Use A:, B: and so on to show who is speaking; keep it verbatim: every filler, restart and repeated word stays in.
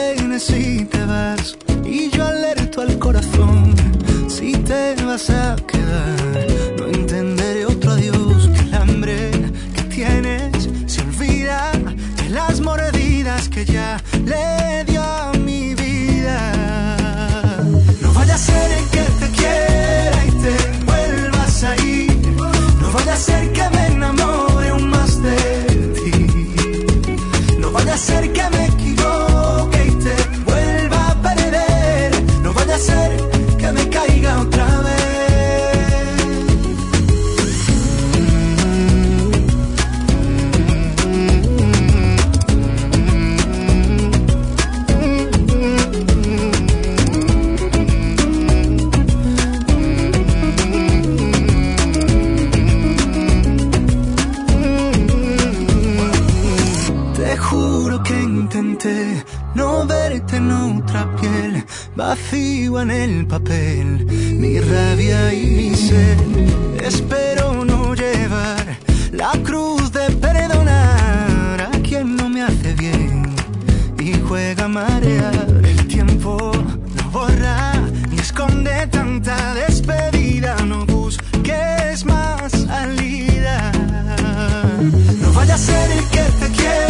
A: vienes y te vas, y yo alerto al corazón. Si te vas a quedar, no entenderé otro adiós, que el hambre que tienes se olvida de las mordidas que ya le dio a mi vida. No vaya a ser el que te quiera y te vuelvas a ir, no vaya a ser que me enamore aún más de ti, no vaya a ser que me equivoque y te vuelva a perder, no vaya a ser que me caiga otra vez. Te juro que intenté no verte en otra piel, vacío en el papel, mi rabia y mi sed. Espero no llevar la cruz de perdonar a quien no me hace bien y juega a marear. El tiempo no borra ni esconde tanta despedida, no busques más salida. No vaya a ser el que te quiera